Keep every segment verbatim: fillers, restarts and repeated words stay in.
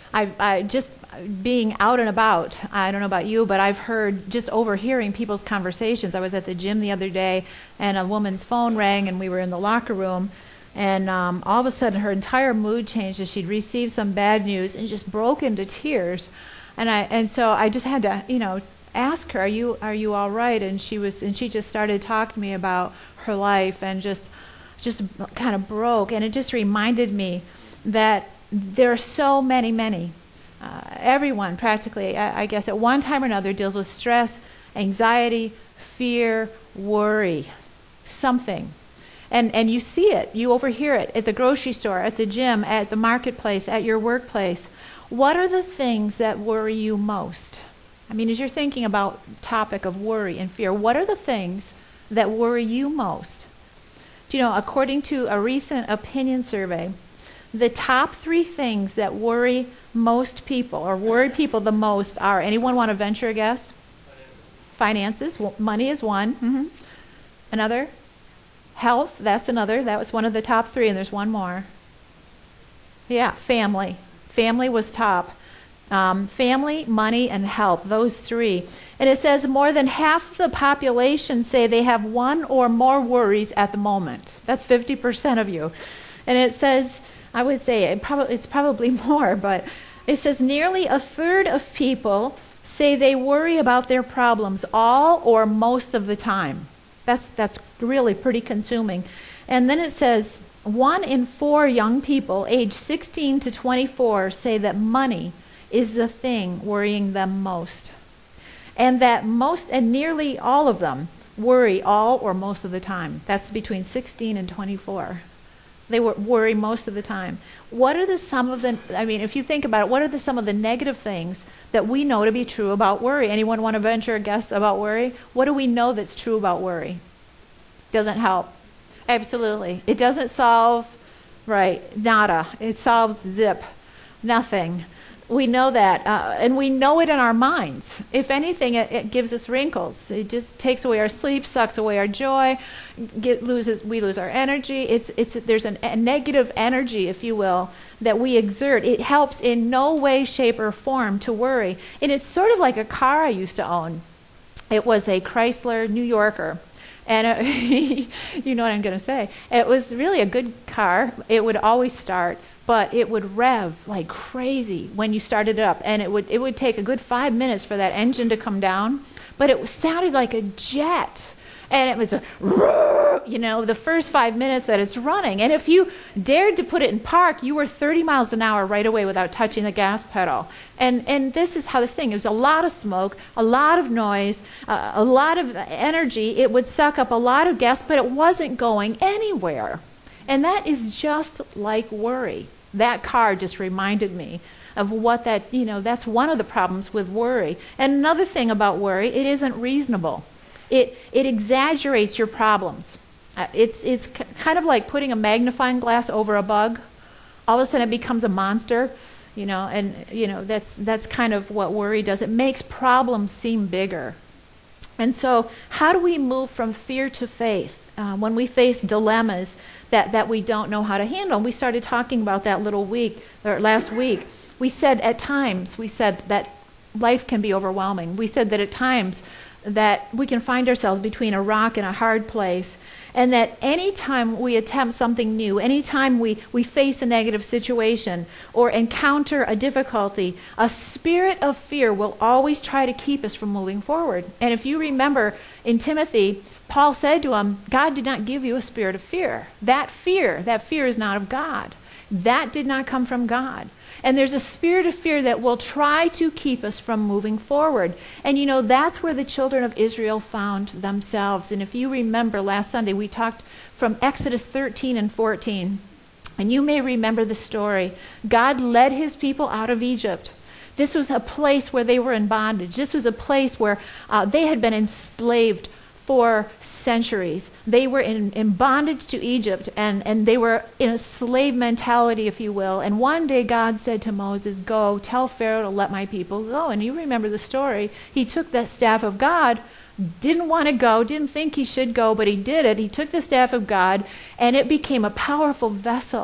I, I just being out and about, I don't know about you, but I've heard, just overhearing people's conversations. I was at the gym the other day, and a woman's phone rang, and we were in the locker room, and um, all of a sudden her entire mood changed as she'd received some bad news and just broke into tears. And I and so I just had to, you know, ask her, are you are you all right? And she was, and she just started talking to me about her life, and just just kind of broke. And it just reminded me that there are so many, many, uh, everyone practically, I, I guess at one time or another, deals with stress, anxiety, fear, worry, something. And and you see it, you overhear it at the grocery store, at the gym, at the marketplace, at your workplace. What are the things that worry you most? I mean, as you're thinking about the topic of worry and fear, what are the things that worry you most? Do you know, according to a recent opinion survey, the top three things that worry most people, or worry people the most, are, anyone want to venture a guess? Finances. Finances. Money is one. Mm-hmm. Another? Health. That's another. That was one of the top three, and there's one more. Yeah, family. Family was top. Um, family, money, and health, those three. And it says more than half the population say they have one or more worries at the moment. That's fifty percent of you. And it says, I would say it prob- it's probably more, but it says nearly a third of people say they worry about their problems all or most of the time. That's, that's really pretty consuming. And then it says one in four young people aged sixteen to twenty-four say that money is the thing worrying them most. And that most, and nearly all of them, worry all or most of the time. That's between sixteen and twenty-four. They wor- worry most of the time. What are the some of the, I mean, if you think about it, what are the some of the negative things that we know to be true about worry? Anyone want to venture a guess about worry? What do we know that's true about worry? Doesn't help. Absolutely. It doesn't solve, right, nada. It solves zip, nothing. We know that, uh, and we know it in our minds. If anything, it, it gives us wrinkles. It just takes away our sleep, sucks away our joy, get, loses, we lose our energy. It's, it's, there's an, a negative energy, if you will, that we exert. It helps in no way, shape, or form to worry. And it's sort of like a car I used to own. It was a Chrysler New Yorker. And it, you know what I'm going to say. It was really a good car. It would always start, but it would rev like crazy when you started it up. And it would it would take a good five minutes for that engine to come down. But it sounded like a jet. And it was a, you know, the first five minutes that it's running. And if you dared to put it in park, you were thirty miles an hour right away without touching the gas pedal. And and this is how this thing, it was a lot of smoke, a lot of noise, uh, a lot of energy. It would suck up a lot of gas, but it wasn't going anywhere. And that is just like worry. That car just reminded me of what that, you know, that's one of the problems with worry. And another thing about worry, it isn't reasonable. It it exaggerates your problems. Uh, it's it's c- kind of like putting a magnifying glass over a bug. All of a sudden it becomes a monster, you know, and you know that's that's kind of what worry does. It makes problems seem bigger. And so how do we move from fear to faith uh, when we face dilemmas that, that we don't know how to handle? And we started talking about that little week, or last week. We said at times, we said that life can be overwhelming. We said that at times that we can find ourselves between a rock and a hard place, and that anytime we attempt something new, anytime we, we face a negative situation or encounter a difficulty, a spirit of fear will always try to keep us from moving forward. And if you remember in Timothy, Paul said to him, God did not give you a spirit of fear. That fear, that fear is not of God. That did not come from God. And there's a spirit of fear that will try to keep us from moving forward. And you know, that's where the children of Israel found themselves. And if you remember last Sunday, we talked from Exodus thirteen and fourteen. And you may remember the story. God led his people out of Egypt. This was a place where they were in bondage. This was a place where uh, they had been enslaved for centuries. They were in, in bondage to Egypt, and, and they were in a slave mentality, if you will. And one day God said to Moses, go, tell Pharaoh to let my people go. And you remember the story. He took that staff of God, didn't want to go, didn't think he should go, but he did it. He took the staff of God, and it became a powerful vessel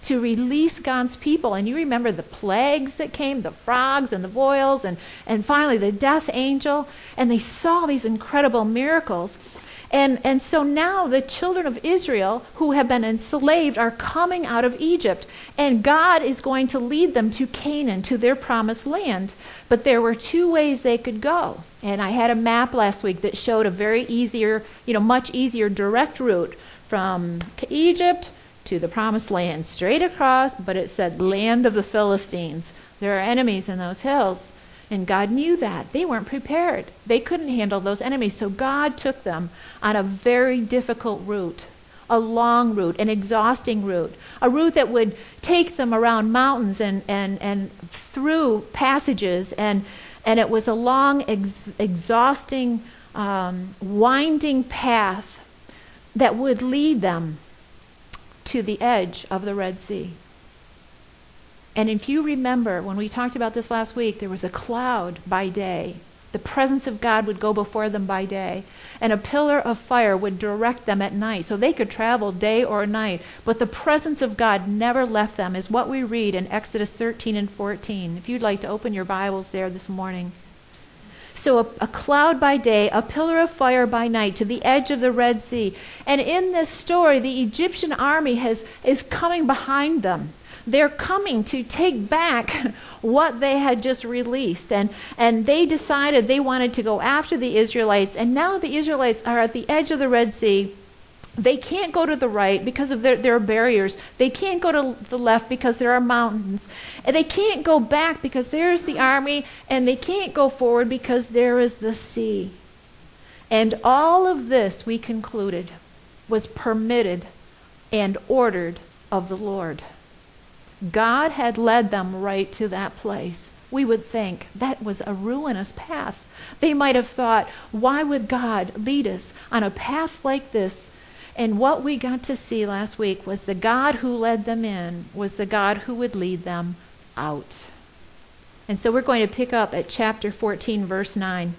to release God's people. And you remember the plagues that came, the frogs and the boils, and, and finally the death angel. And they saw these incredible miracles. And, and so now the children of Israel who have been enslaved are coming out of Egypt. And God is going to lead them to Canaan, to their promised land. But there were two ways they could go. And I had a map last week that showed a very easier, you know, much easier direct route from Egypt to the promised land, straight across, but it said land of the Philistines. There are enemies in those hills. And God knew that. They weren't prepared. They couldn't handle those enemies. So God took them on a very difficult route, a long route, an exhausting route, a route that would take them around mountains and, and, and through passages. And, and it was a long, ex- exhausting, um, winding path that would lead them to the edge of the Red Sea. And if you remember, when we talked about this last week, there was a cloud by day. The presence of God would go before them by day. And a pillar of fire would direct them at night. So they could travel day or night. But the presence of God never left them, is what we read in Exodus thirteen and fourteen. If you'd like to open your Bibles there this morning. So a, a cloud by day, a pillar of fire by night, to the edge of the Red Sea. And in this story, the Egyptian army has is coming behind them. They're coming to take back what they had just released. And, and they decided they wanted to go after the Israelites. And now the Israelites are at the edge of the Red Sea. They can't go to the right because of their, their barriers. They can't go to the left because there are mountains. And they can't go back because there's the army. And they can't go forward because there is the sea. And all of this, we concluded, was permitted and ordered of the Lord. God had led them right to that place. We would think that was a ruinous path. They might have thought, why would God lead us on a path like this? And what we got to see last week was the God who led them in was the God who would lead them out. And so we're going to pick up at chapter fourteen, verse nine.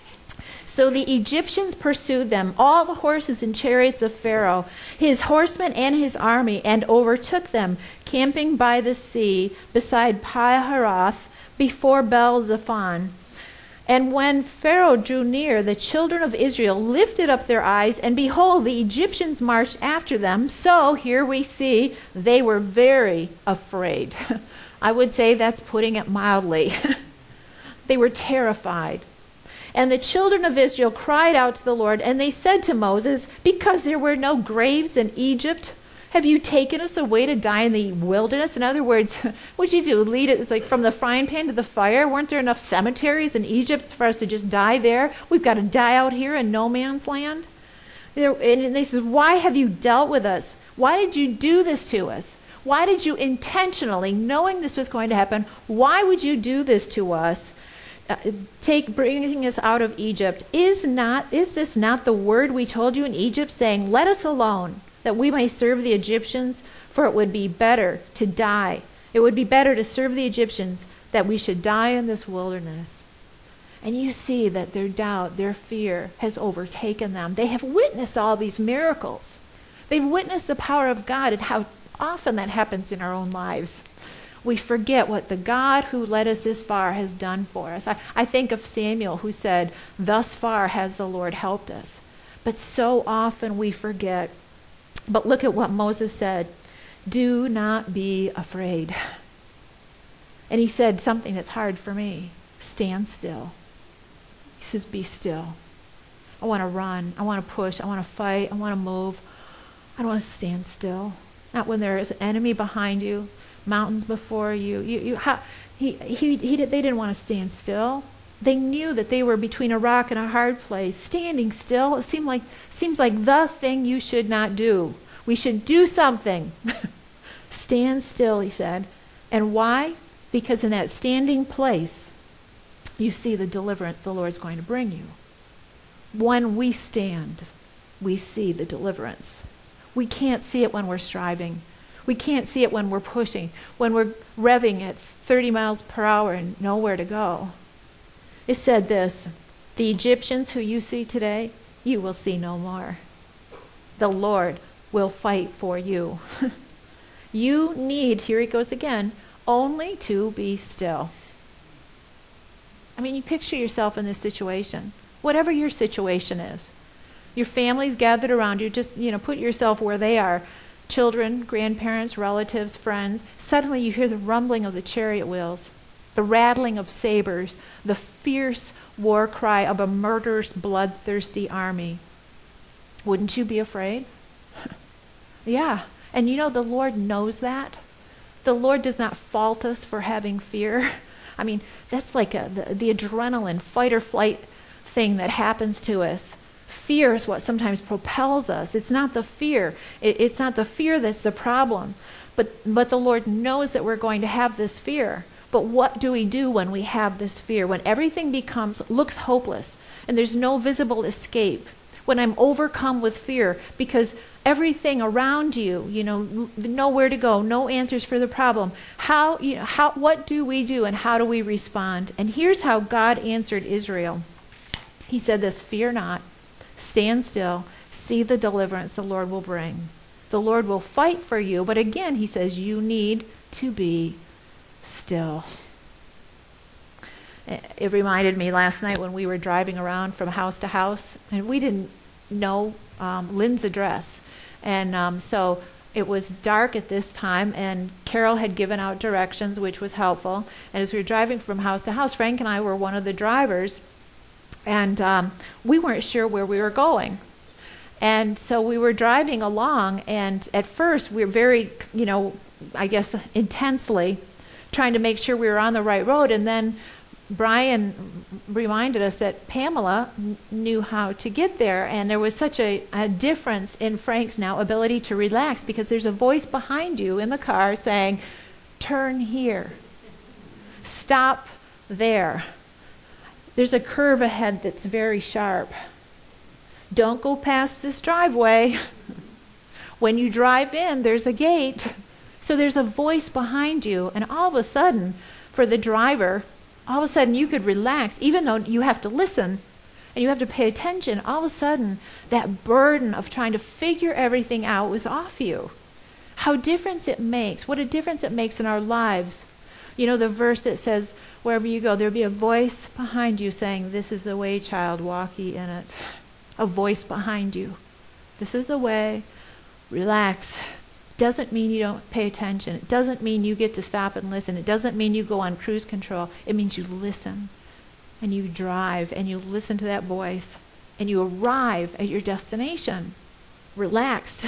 So the Egyptians pursued them, all the horses and chariots of Pharaoh, his horsemen and his army, and overtook them, camping by the sea beside Pi-hahiroth before Baal-zephon. And when Pharaoh drew near, the children of Israel lifted up their eyes, and behold, the Egyptians marched after them. So here we see they were very afraid. I would say that's putting it mildly. They were terrified. And the children of Israel cried out to the Lord, and they said to Moses, because there were no graves in Egypt, have you taken us away to die in the wilderness? In other words, what'd you do? Lead it, it's like from the frying pan to the fire? Weren't there enough cemeteries in Egypt for us to just die there? We've got to die out here in no man's land? And they said, why have you dealt with us? Why did you do this to us? Why did you intentionally, knowing this was going to happen, why would you do this to us? Uh, take bringing us out of Egypt. Is not is this not the word we told you in Egypt, saying, let us alone, that we may serve the Egyptians? For it would be better to die. It would be better to serve the Egyptians that we should die in this wilderness. And you see that their doubt, their fear has overtaken them. They have witnessed all these miracles. They've witnessed the power of God and how often that happens in our own lives. We forget what the God who led us this far has done for us. I, I think of Samuel, who said, thus far has the Lord helped us. But so often we forget. But look at what Moses said. Do not be afraid. And he said something that's hard for me. Stand still. He says, be still. I want to run. I want to push. I want to fight. I want to move. I don't want to stand still. Not when there is an enemy behind you. Mountains before you. You, you how, he, he, he did, they didn't want to stand still. They knew that they were between a rock and a hard place. Standing still, it seemed like, seems like the thing you should not do. We should do something. Stand still, he said. And why? Because in that standing place, you see the deliverance the Lord's going to bring you. When we stand, we see the deliverance. We can't see it when we're striving. We can't see it when we're pushing, when we're revving at thirty miles per hour and nowhere to go. It said this, the Egyptians who you see today, you will see no more. The Lord will fight for you. You need, here it goes again, only to be still. I mean, you picture yourself in this situation, whatever your situation is. Your family's gathered around you, just, you know, put yourself where they are. Children, grandparents, relatives, friends. Suddenly you hear the rumbling of the chariot wheels, the rattling of sabers, the fierce war cry of a murderous, bloodthirsty army. Wouldn't you be afraid? Yeah. And you know, the Lord knows that. The Lord does not fault us for having fear. I mean, that's like a, the, the adrenaline, fight or flight thing that happens to us. Fear is what sometimes propels us. It's not the fear. It, it's not the fear that's the problem. But, but the Lord knows that we're going to have this fear. But what do we do when we have this fear? When everything becomes, looks hopeless and there's no visible escape. When I'm overcome with fear because everything around you, you know, nowhere to go, no answers for the problem. How, you know, how, what do we do and how do we respond? And here's how God answered Israel. He said this, fear not, stand still, see the deliverance the Lord will bring. The Lord will fight for you, but again, he says, you need to be still. It reminded me last night when we were driving around from house to house, and we didn't know um, Lynn's address. And um, so it was dark at this time, and Carol had given out directions, which was helpful. And as we were driving from house to house, Frank and I were one of the drivers, and um, we weren't sure where we were going. And so we were driving along, and at first we were very, you know, I guess intensely trying to make sure we were on the right road. And then Brian reminded us that Pamela n- knew how to get there, and there was such a, a difference in Frank's now ability to relax because there's a voice behind you in the car saying, turn here, stop there. There's a curve ahead that's very sharp. Don't go past this driveway. When you drive in, there's a gate. So there's a voice behind you, and all of a sudden, for the driver, all of a sudden you could relax, even though you have to listen and you have to pay attention. All of a sudden, that burden of trying to figure everything out was off you. How difference it makes, what a difference it makes in our lives. You know, the verse that says, wherever you go, there'll be a voice behind you saying, this is the way, child, walk ye in it. A voice behind you. This is the way, relax. Doesn't mean you don't pay attention. It doesn't mean you get to stop and listen. It doesn't mean you go on cruise control. It means you listen and you drive and you listen to that voice and you arrive at your destination relaxed.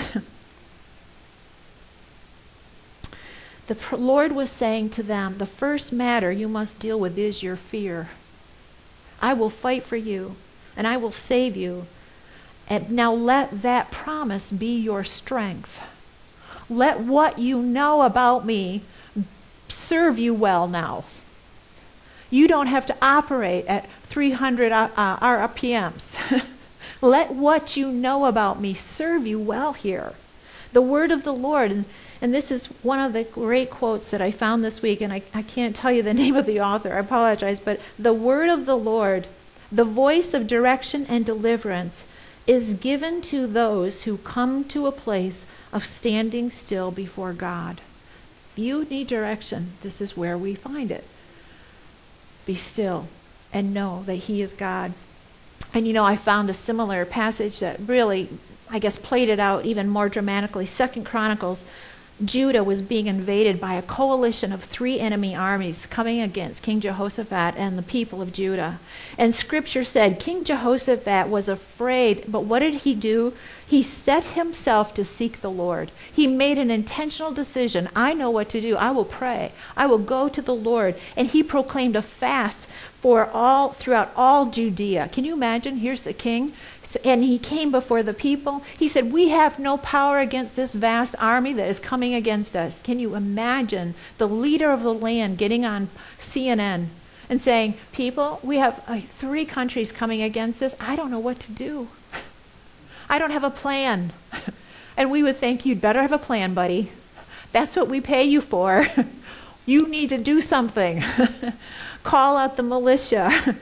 The pr- Lord was saying to them, the first matter you must deal with is your fear. I will fight for you and I will save you. And now let that promise be your strength. Let what you know about me serve you well now. You don't have to operate at three hundred uh, uh, R P Ms. Let what you know about me serve you well here. The word of the Lord, and, and this is one of the great quotes that I found this week, and I, I can't tell you the name of the author, I apologize, but the word of the Lord, the voice of direction and deliverance, is given to those who come to a place of standing still before God. If you need direction, this is where we find it. Be still and know that he is God. And you know, I found a similar passage that really, I guess, played it out even more dramatically. Second Chronicles, Judah was being invaded by a coalition of three enemy armies coming against King Jehoshaphat and the people of Judah. And scripture said King Jehoshaphat was afraid, but what did he do? He set himself to seek the Lord. He made an intentional decision. I know what to do. I will pray. I will go to the Lord. And he proclaimed a fast for all throughout all Judea. Can you imagine? Here's the king. And he came before the people. He said, we have no power against this vast army that is coming against us. Can you imagine the leader of the land getting on C N N and saying, people, we have uh, three countries coming against us. I don't know what to do. I don't have a plan. And we would think, you'd better have a plan, buddy. That's what we pay you for. You need to do something. Call out the militia.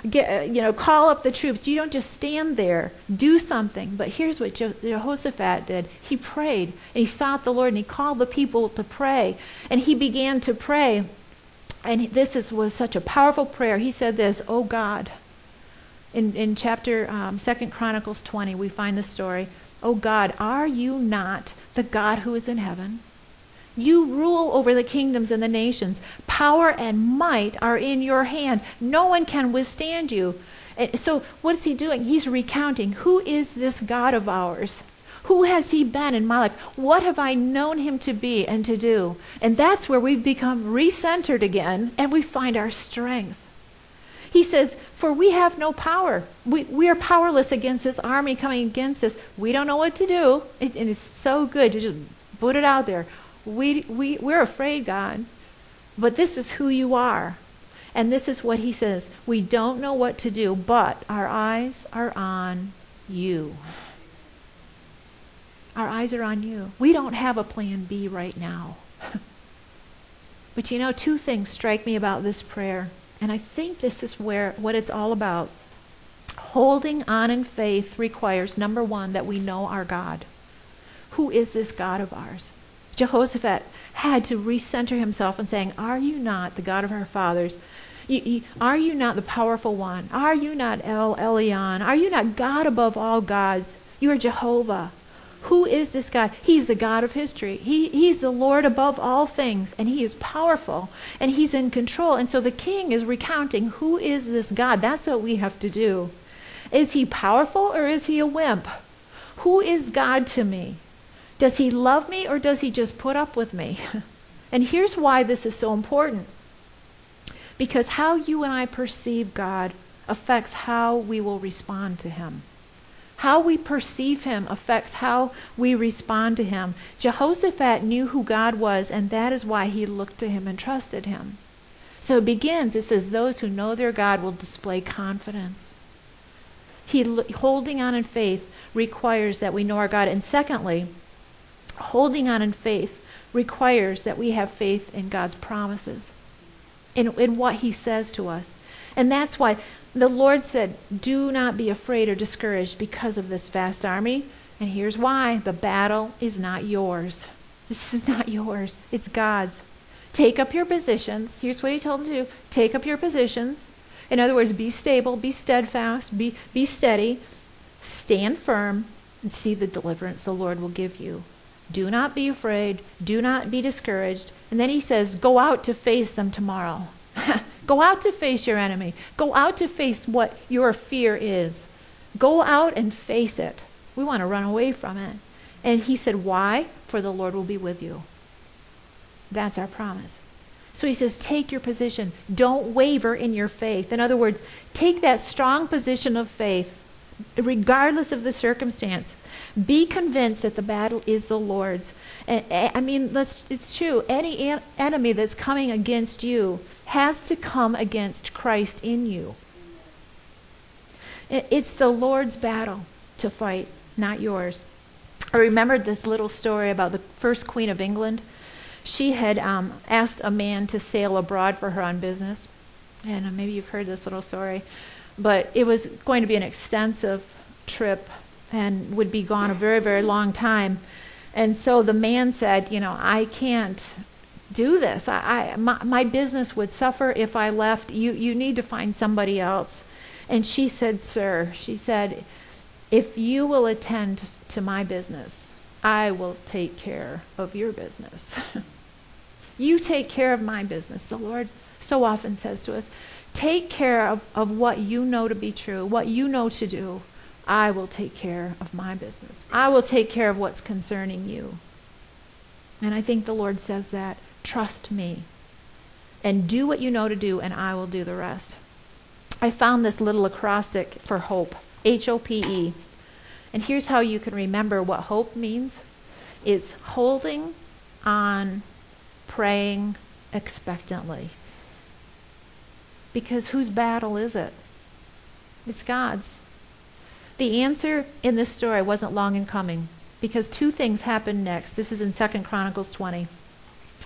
get, uh, you know, call up the troops. You don't just stand there. Do something. But here's what Je- Jehoshaphat did. He prayed, and he sought the Lord, and he called the people to pray. And he began to pray. And this is, was such a powerful prayer. He said this, "Oh God," in, in chapter um, Second Chronicles twenty, we find this story. "Oh God, are you not the God who is in heaven? You rule over the kingdoms and the nations. Power and might are in your hand. No one can withstand you." And so what is he doing? He's recounting, who is this God of ours? Who has he been in my life? What have I known him to be and to do? And that's where we become recentered again, and we find our strength. He says, "For we have no power. We, we are powerless against this army coming against us. We don't know what to do." It, and it's so good to just put it out there. We, we, we're afraid, God, but this is who you are. And this is what he says. We don't know what to do, but our eyes are on you. Our eyes are on you. We don't have a plan B right now. But you know, two things strike me about this prayer. And I think this is where what it's all about. Holding on in faith requires, number one, that we know our God. Who is this God of ours? Jehoshaphat had to recenter himself and saying, "Are you not the God of our fathers? You, you, are you not the powerful one? Are you not El Elyon? Are you not God above all gods? You are Jehovah. Who is this God? He's the God of history. He, he's the Lord above all things, and he is powerful, and he's in control." And so the king is recounting, who is this God? That's what we have to do. Is he powerful, or is he a wimp? Who is God to me? Does he love me, or does he just put up with me? And here's why this is so important. Because how you and I perceive God affects how we will respond to him. How we perceive him affects how we respond to him. Jehoshaphat knew who God was, and that is why he looked to him and trusted him. So it begins, it says, those who know their God will display confidence. He, holding on in faith requires that we know our God. And secondly, holding on in faith requires that we have faith in God's promises, in, in what he says to us. And that's why the Lord said, do not be afraid or discouraged because of this vast army. And here's why. The battle is not yours. This is not yours. It's God's. Take up your positions. Here's what he told them to do. Take up your positions. In other words, be stable, be steadfast, be, be steady, stand firm, and see the deliverance the Lord will give you. Do not be afraid. Do not be discouraged. And then he says, go out to face them tomorrow. Go out to face your enemy. Go out to face what your fear is. Go out and face it. We want to run away from it. And he said, why? For the Lord will be with you. That's our promise. So he says, take your position. Don't waver in your faith. In other words, take that strong position of faith, regardless of the circumstance. Be convinced that the battle is the Lord's. And, I mean, let's, it's true. Any en- enemy that's coming against you has to come against Christ in you. It, it's the Lord's battle to fight, not yours. I remembered this little story about the first Queen of England. She had um, asked a man to sail abroad for her on business. And uh, maybe you've heard this little story. But it was going to be an extensive trip and would be gone a very, very long time. And so the man said, you know, I can't do this. I, I my, my business would suffer if I left. You, you need to find somebody else. And she said, sir, she said, if you will attend to my business, I will take care of your business. You take care of my business. The Lord so often says to us, take care of, of what you know to be true, what you know to do. I will take care of my business. I will take care of what's concerning you. And I think the Lord says that. Trust me. And do what you know to do, and I will do the rest. I found this little acrostic for hope. H O P E. And here's how you can remember what hope means. It's holding on, praying expectantly. Because whose battle is it? It's God's. The answer in this story wasn't long in coming, because two things happened next. This is in Second Chronicles twenty.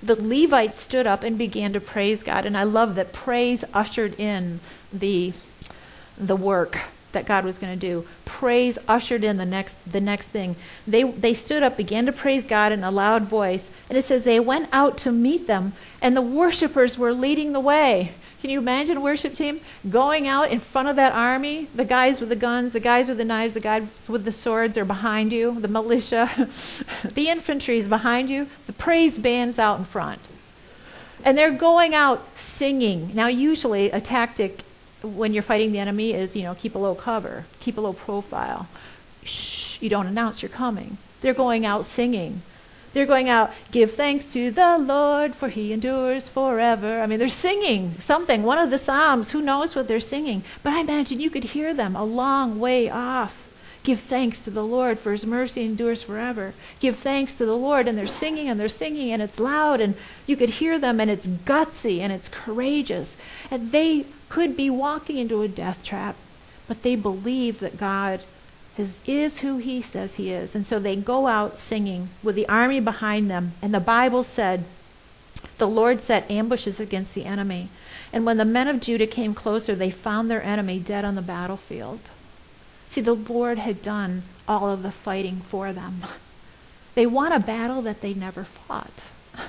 The Levites stood up and began to praise God. And I love that praise ushered in the, the work that God was going to do. Praise ushered in the next the next thing. They they stood up, began to praise God in a loud voice. And it says they went out to meet them, and the worshipers were leading the way. Can you imagine a worship team going out in front of that army? The guys with the guns, the guys with the knives, the guys with the swords are behind you, the militia, the infantry is behind you, the praise band's out in front. And they're going out singing. Now, usually a tactic when you're fighting the enemy is, you know, keep a low cover, keep a low profile. Shh, you don't announce you're coming. They're going out singing. They're going out, give thanks to the Lord, for he endures forever. I mean, they're singing something, one of the Psalms. Who knows what they're singing? But I imagine you could hear them a long way off. Give thanks to the Lord, for his mercy endures forever. Give thanks to the Lord. And they're singing and they're singing, and it's loud, and you could hear them, and it's gutsy, and it's courageous. And they could be walking into a death trap, but they believe that God Is, is who he says he is. And so they go out singing with the army behind them. And the Bible said, the Lord set ambushes against the enemy. And when the men of Judah came closer, they found their enemy dead on the battlefield. See, the Lord had done all of the fighting for them. They won a battle that they never fought.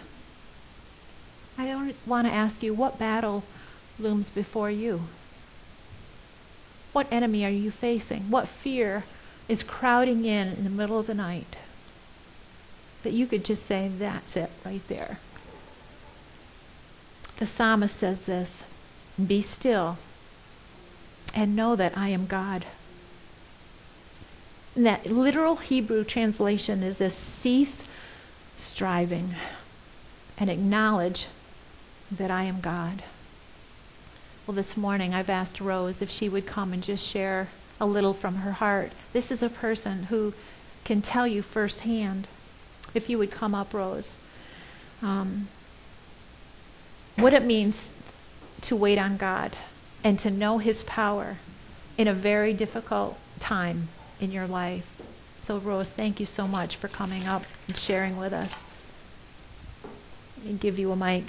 I don't want to ask you, what battle looms before you? What enemy are you facing? What fear is crowding in in the middle of the night that you could just say, that's it right there? The psalmist says this, be still and know that I am God. And that literal Hebrew translation is this: cease striving and acknowledge that I am God. Well, this morning I've asked Rose if she would come and just share a little from her heart. This is a person who can tell you firsthand. If you would come up, Rose. Um, what it means to wait on God and to know his power in a very difficult time in your life. So, Rose, thank you so much for coming up and sharing with us. Let me give you a mic.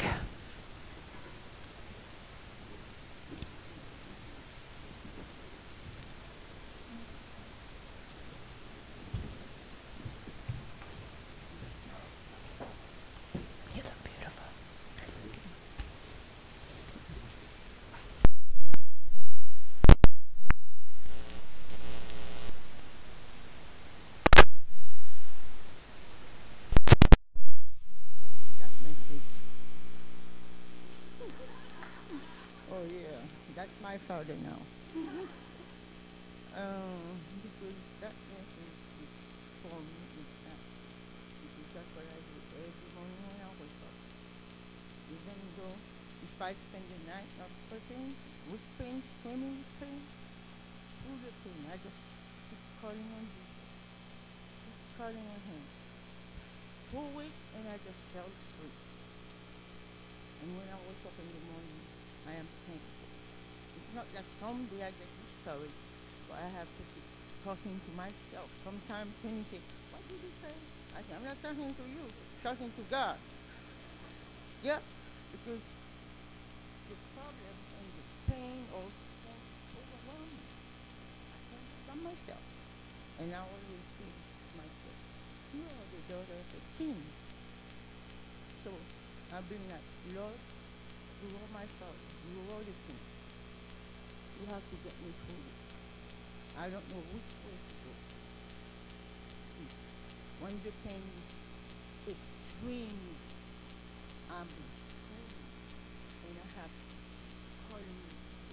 My father now. Mm-hmm. um, because that message is for me is that because that's what I do every morning when I wake up. Even though if I spend the night not sleeping, with pain, swimming with pain, through the pain, I just keep calling on Jesus, keep calling on him. Through it, and I just fell asleep. And when I wake up in the morning, I am thankful. It's not that someday I get discouraged, but I have to keep talking to myself. Sometimes when you say, what did you say? I say, I'm not talking to you, I'm talking to God. Yeah, because the problem and the pain or overwhelm me. I can't become myself. And I always say to myself, you are the daughter of a king. So I've been like, Lord, you are my father, you are the king. You have to get me through this. I don't know which way to go. Please. When the pain is extreme, I'm screaming, and I have to call you.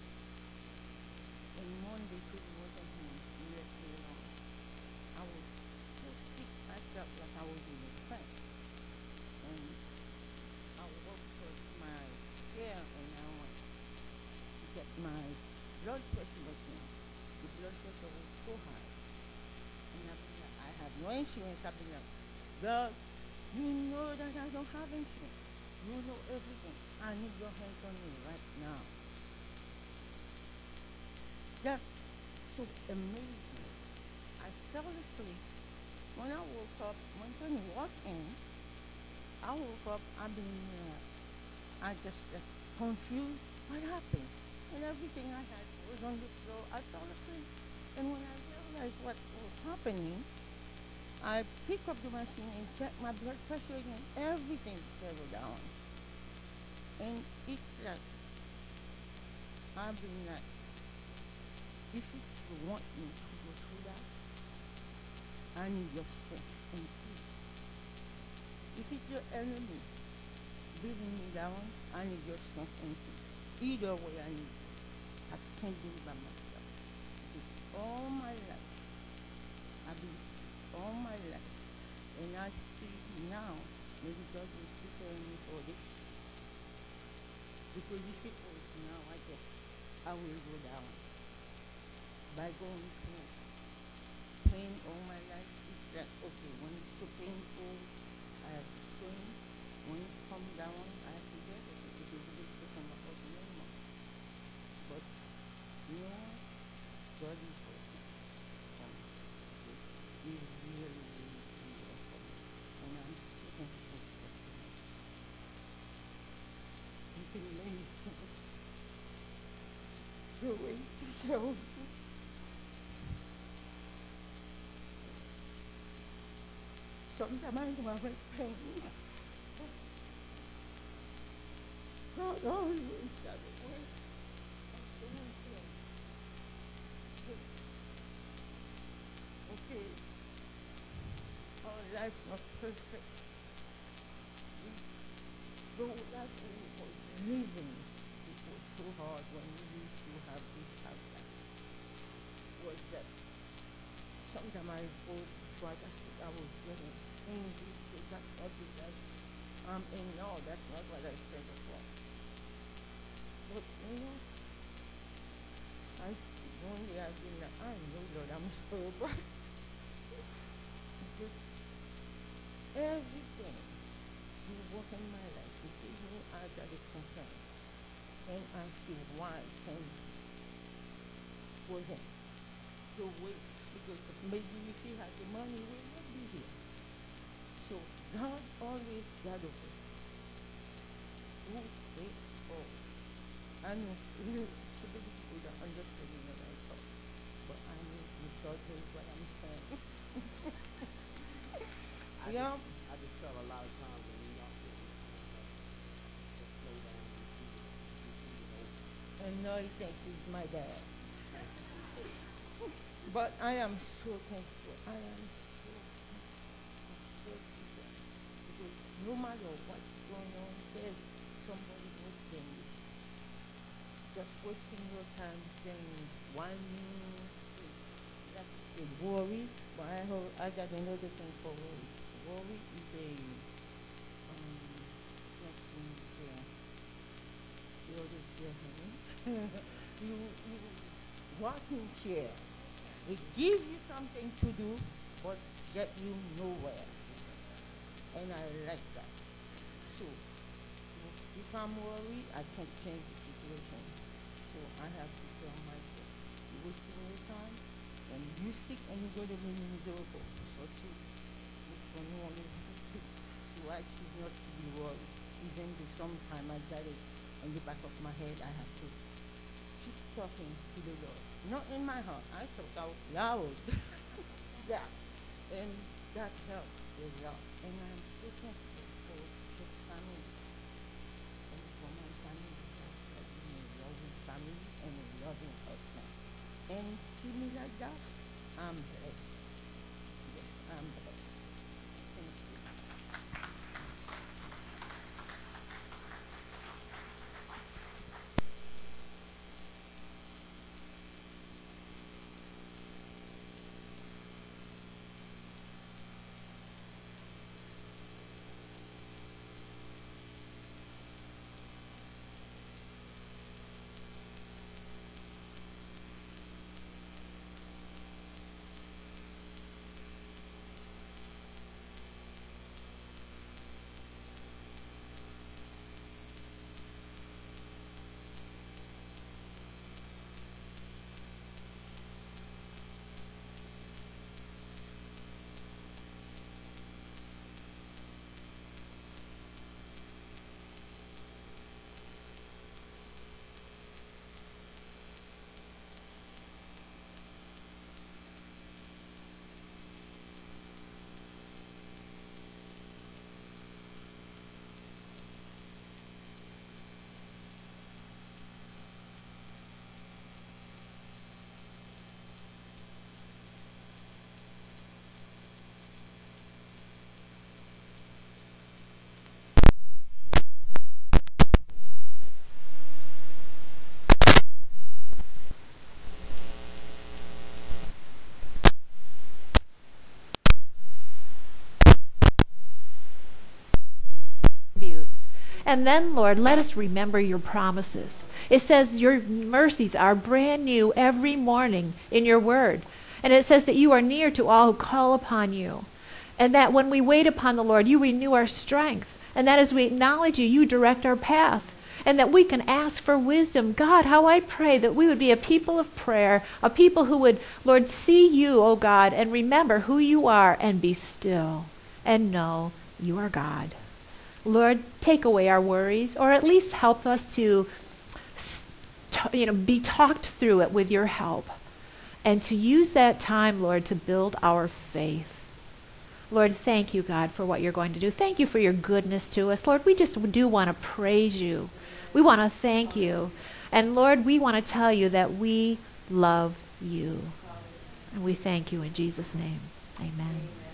And one day, because it wasn't him, he left me alone. I was so sick, I felt like I was in a trance. And I walked towards my chair, and I went to get my blood pressure machine. The blood pressure was so high. And I've been like, I have no insurance. I've been like, God, you know that I don't have insurance. You know everything. I need your hands on me right now. That's so amazing. I fell asleep. When I woke up, my son walked in, I woke up, I've been, uh, I just uh, confused. What happened? And everything I had was on the floor. I fell asleep. And when I realized what was happening, I picked up the machine and checked my blood pressure again. Everything settled down. And it's like, I've been like, if it's you want me to go through that, I need your strength and peace. If it's your enemy bringing me down, I need your strength and peace. Either way, I need you. I can't do it by myself. Because all my life, I've been sick all my life. And I see now, maybe God was preparing me for this. Because if it was now, I guess I will go down. By going through pain all my life, it's like, okay, when it's so painful, I have to swing. When it comes down, I have to get it because it is taken up of no more. But, you know, God is working for me. He really, really, really working for me. And I'm so thankful for him. You can amazing the way he shows me. Sometimes I know I'm in pain. God always got a way of doing things. Okay, our life not perfect. We go like we was living. It was so hard when we used to have this house. Was that sometimes I was before I got sick, I was getting angry because that's not because I'm in law. That's not what I said before. But you know, I s- one day I've been like, I know Lord, I'm sober. Because everything you work in my life, you give me I got it confirmed. And I see why things wasn't the way because maybe if he had the money, we would be here. So God always got a way. Who they all. I know you so many people don't understand me when I talk. But I know you God knows what I'm saying. I just, Yeah. I just felt a lot of times when we all sit and kind of just slow down and keep it, keep it over. And now he thinks he's my dad. But I am so thankful. I am so thankful. I'm so thankful. Because no matter what's going on, there's somebody who's been just wasting your time saying one news, like you said, worry. But I heard, I got another thing for worry. Worry is a um next thing you say, the other chair, honey. you you rocking chair. It gives you something to do, but get you nowhere. And I like that. So, if I'm worried, I can't change the situation. So I have to tell myself, you're wasting your time, and you sick and you go to be miserable. So choose which one you want to do. So I choose not to be worried. Even though sometimes I got it on the back of my head, I have to keep talking to the Lord. Not in my heart. I talk out loud. Yeah. And that helps a lot. And I'm so thankful for the family and for my family. God has been a loving family and a loving husband. And see me like that, I'm blessed. Yes, I'm blessed. Thank you. And then, Lord, let us remember your promises. It says your mercies are brand new every morning in your word. And it says that you are near to all who call upon you. And that when we wait upon the Lord, you renew our strength. And that as we acknowledge you, you direct our path. And that we can ask for wisdom. God, how I pray that we would be a people of prayer, a people who would, Lord, see you, O God, and remember who you are and be still and know you are God. Lord, take away our worries, or at least help us to, you know, be talked through it with your help. And to use that time, Lord, to build our faith. Lord, thank you, God, for what you're going to do. Thank you for your goodness to us. Lord, we just do want to praise you. We want to thank you. And Lord, we want to tell you that we love you. And we thank you in Jesus' name. Amen.